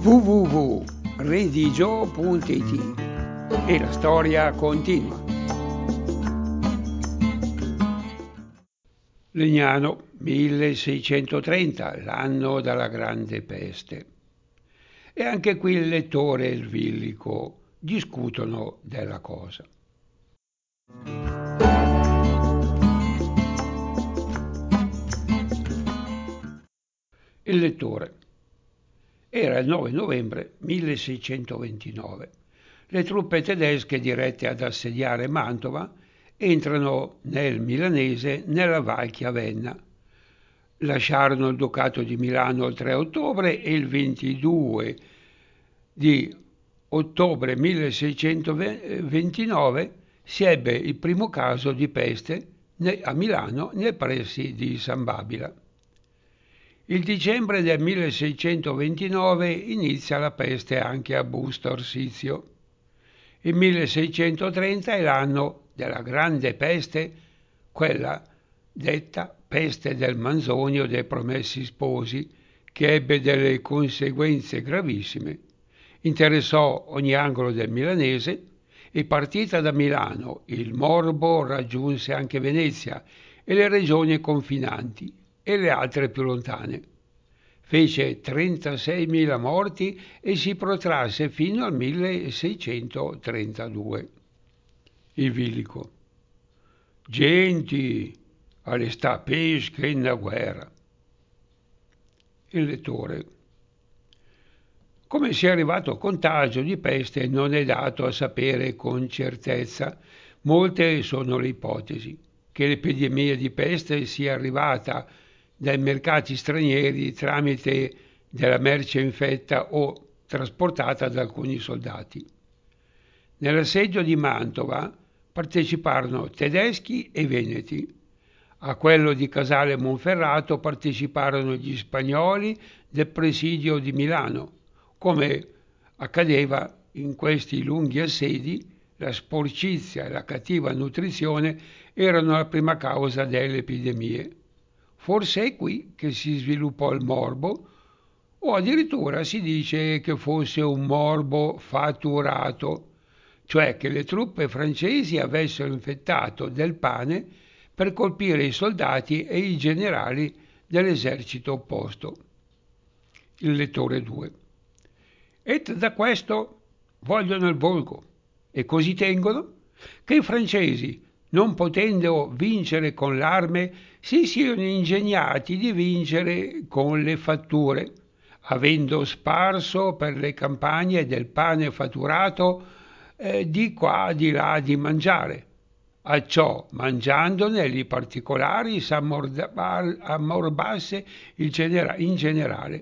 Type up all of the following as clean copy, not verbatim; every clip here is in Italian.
www.redigio.it e la storia continua. Legnano, 1630, l'anno della Grande Peste. E anche qui il lettore e il Villico discutono della cosa. Il lettore. Era il 9 novembre 1629. Le truppe tedesche dirette ad assediare Mantova entrano nel milanese nella Val Chiavenna. Lasciarono il Ducato di Milano il 3 ottobre e il 22 di ottobre 1629 si ebbe il primo caso di peste a Milano nei pressi di San Babila. Il dicembre del 1629 inizia la peste anche a Busto Arsizio. Il 1630 è l'anno della Grande Peste, quella detta peste del Manzoni o dei Promessi Sposi, che ebbe delle conseguenze gravissime. Interessò ogni angolo del milanese e partita da Milano il morbo raggiunse anche Venezia e le regioni confinanti e le altre più lontane. Fece 36.000 morti e si protrasse fino al 1632. Il Villico. Genti, alle sta pesca in la guerra. Il lettore. Come sia arrivato il contagio di peste non è dato a sapere con certezza. Molte sono le ipotesi. Che l'epidemia di peste sia arrivata dai mercati stranieri tramite della merce infetta o trasportata da alcuni soldati. Nell'assedio di Mantova parteciparono tedeschi e veneti. A quello di Casale Monferrato parteciparono gli spagnoli del presidio di Milano. Come accadeva in questi lunghi assedi, la sporcizia e la cattiva nutrizione erano la prima causa delle epidemie. Forse è qui che si sviluppò il morbo, o addirittura si dice che fosse un morbo fatturato, cioè che le truppe francesi avessero infettato del pane per colpire i soldati e i generali dell'esercito opposto. Il lettore 2. Et da questo vogliono il volgo, e così tengono, che i francesi, non potendo vincere con l'arme, si siano ingegnati di vincere con le fatture, avendo sparso per le campagne del pane fatturato di qua di là di mangiare. A ciò, mangiandone gli particolari, s'ammorbasse in generale.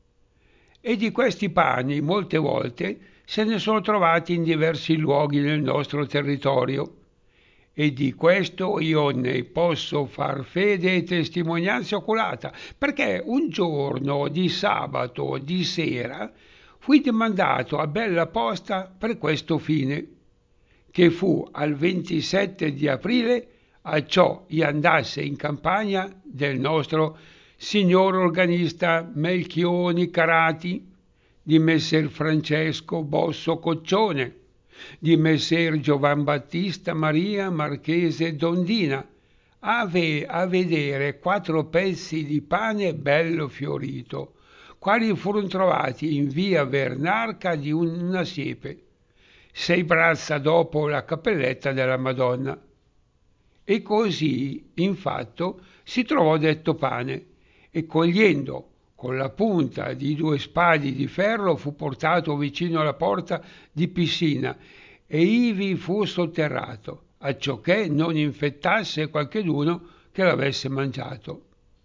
E di questi pani molte volte se ne sono trovati in diversi luoghi nel nostro territorio. E di questo io ne posso far fede e testimonianza oculata, perché un giorno di sabato di sera fui domandato a bella posta per questo fine, che fu al 27 di aprile, a ciò io andasse in campagna del nostro signor organista Melchioni Carati, di messer Francesco Bosso Coccione, di messer Giovan Battista Maria Marchese d'Ondina, a vedere 4 pezzi di pane bello fiorito, quali furono trovati in via Vernarca di una siepe, 6 braccia dopo la cappelletta della Madonna. E così, in fatto, si trovò detto pane, e cogliendo con la punta di 2 spadi di ferro fu portato vicino alla porta di piscina e ivi fu sotterrato, acciò che non infettasse qualcheduno che l'avesse mangiato.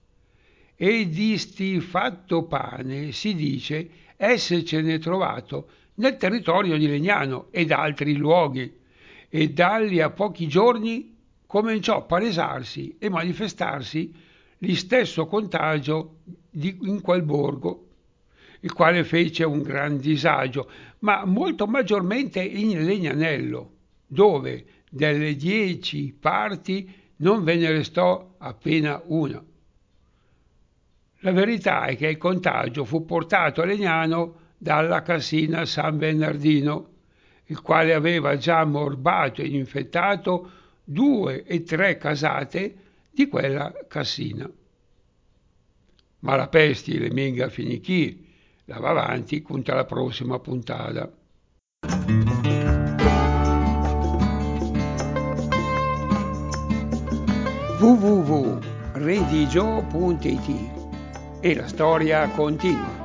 E di sti fatto pane si dice essercene trovato nel territorio di Legnano ed altri luoghi, e dalli a pochi giorni cominciò a palesarsi e manifestarsi lo stesso contagio in quel borgo, il quale fece un gran disagio, ma molto maggiormente in Legnanello, dove delle 10 parti non ve ne restò appena una. La verità è che il contagio fu portato a Legnano dalla Cassina San Bernardino, il quale aveva già ammorbato e infettato 2 e 3 casate di quella Cassina. Ma la pesti le minga finì chi? La va avanti con la prossima puntata. www.redigio.it e la storia continua.